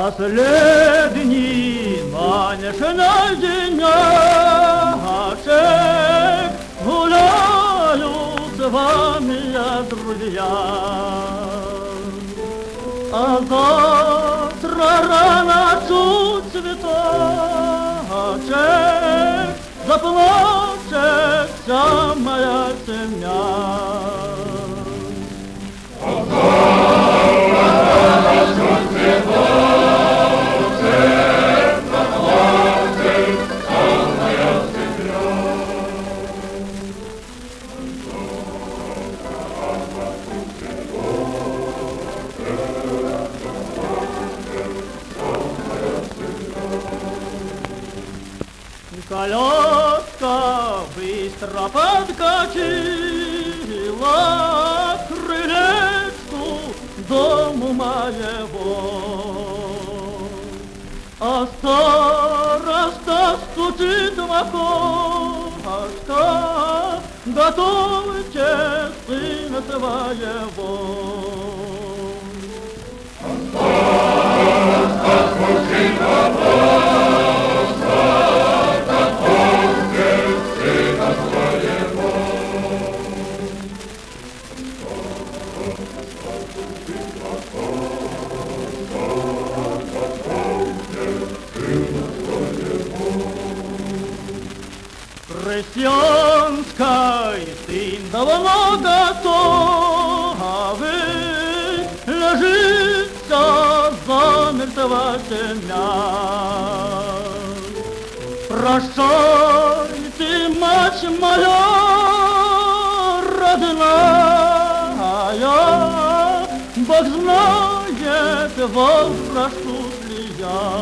Последний манежный денечек гуляю с вами, я, друзья. А завтра рано чуть цветочек заплачет вся моя семья. Колёска быстро подкатила к крылечку дому моего, а староста стучит в окошко: готовьте сына своего. А староста стучит в окошко: крестьянский сын давно готовый ложится замертво семья. Прощайте, мать моя родная, Бог знает, возрастут ли я.